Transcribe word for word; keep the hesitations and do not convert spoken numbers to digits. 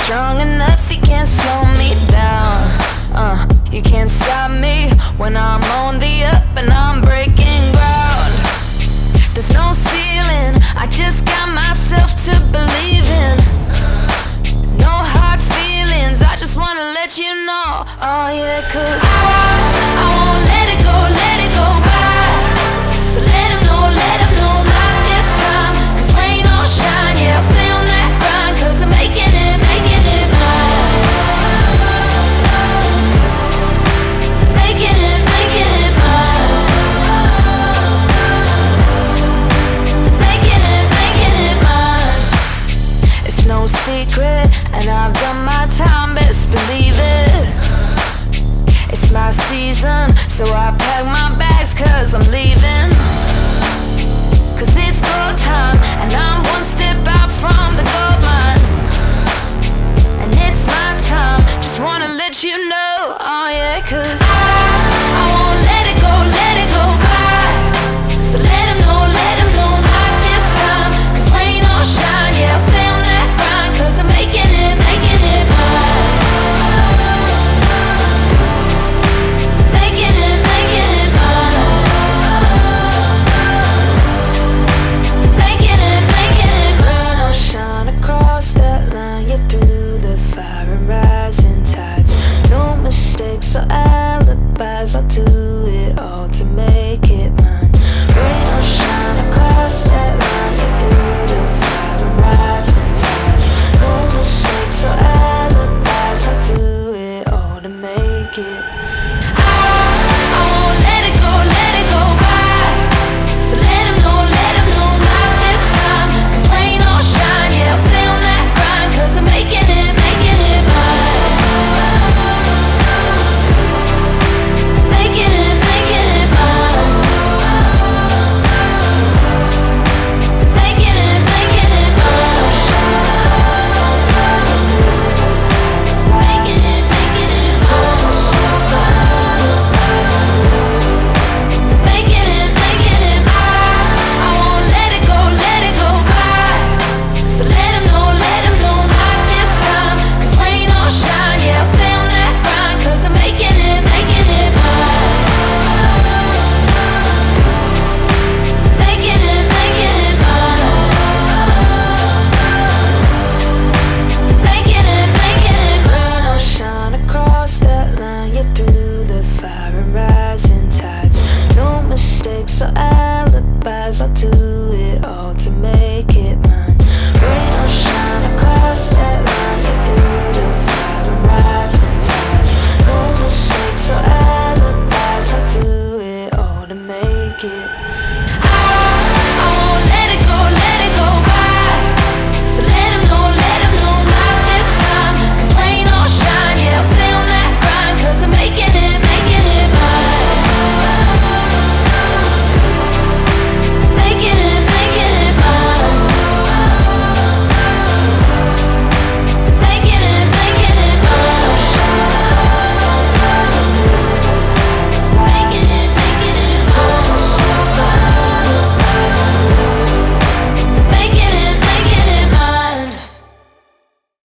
strong enough, you can't slow me down. Uh, you can't stop me when I'm on the up and I'm breaking ground. There's no ceiling, I just got myself to believe in. No hard feelings, I just wanna let you know. Oh yeah, cause I, I won't let it go, let it go by. So let him know, let him know, not this time. Cause rain or shine, yeah, I'll stay on that grind. Cause I'm making it, making it mine. Making it, making it mine. Making it, making it mine. It's no secret, and I've done my time, best believe it. It's my season, so I pack my bags cause I'm leaving. Cause it's go time, and I'm one step out from the goal.